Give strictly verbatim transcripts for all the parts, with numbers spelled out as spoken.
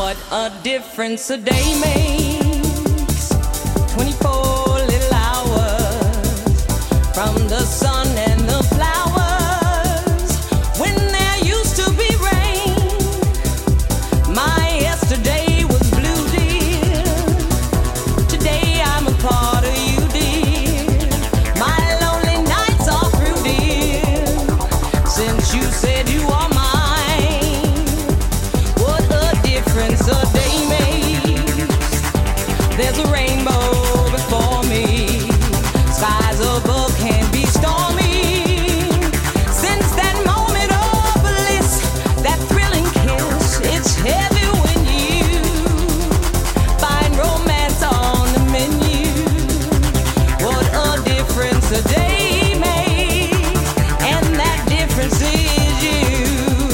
What a difference a day makes. twenty-four little hours from the sun and the flowers. When there used to be rain, my yesterday was blue, dear. Today I'm a part of you, dear. My lonely nights are through, dear. Since you said you are mine. A day makes. There's a rainbow before me. Skies above can be stormy. Since that moment of bliss, that thrilling kiss, it's heavy when you find romance on the menu. What a difference a day makes, and that difference is you.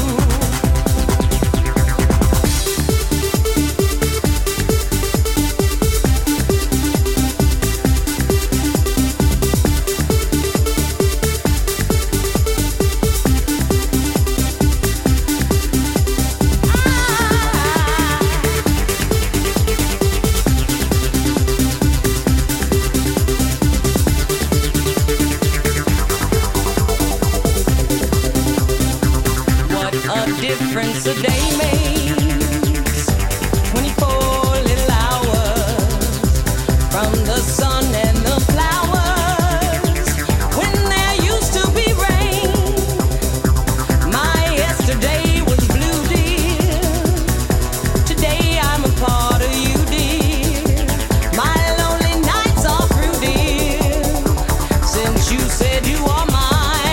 Difference a day makes. twenty-four little hours from the sun and the flowers. When there used to be rain, my yesterday was blue, dear. Today I'm a part of you, dear. My lonely nights are through, dear. Since you said you are mine.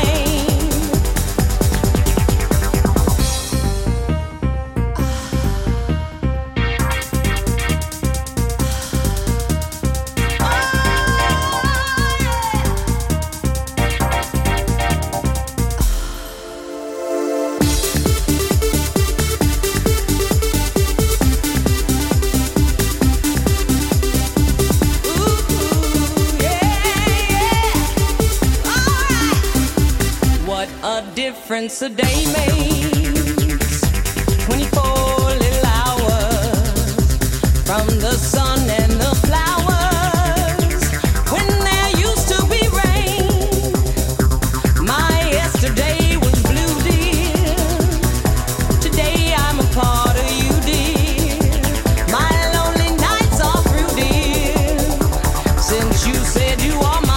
A difference a day makes. twenty-four little hours from the sun and the flowers. When there used to be rain, my yesterday was blue, dear. Today I'm a part of you, dear. My lonely nights are through, dear. Since you said you are mine.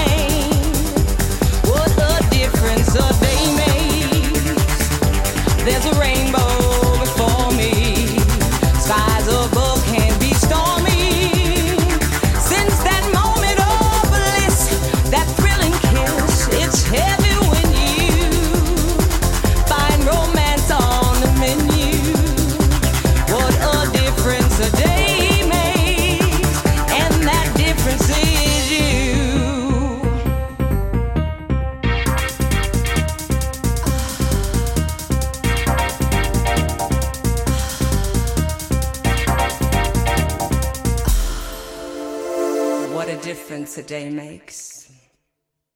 A day makes. There's a rainbow before me. Skies above can be stormy. Since that moment of bliss, that thrilling kiss, it's heavy when you find romance on the menu. What a difference a day makes, and that difference is you. What a difference a day makes.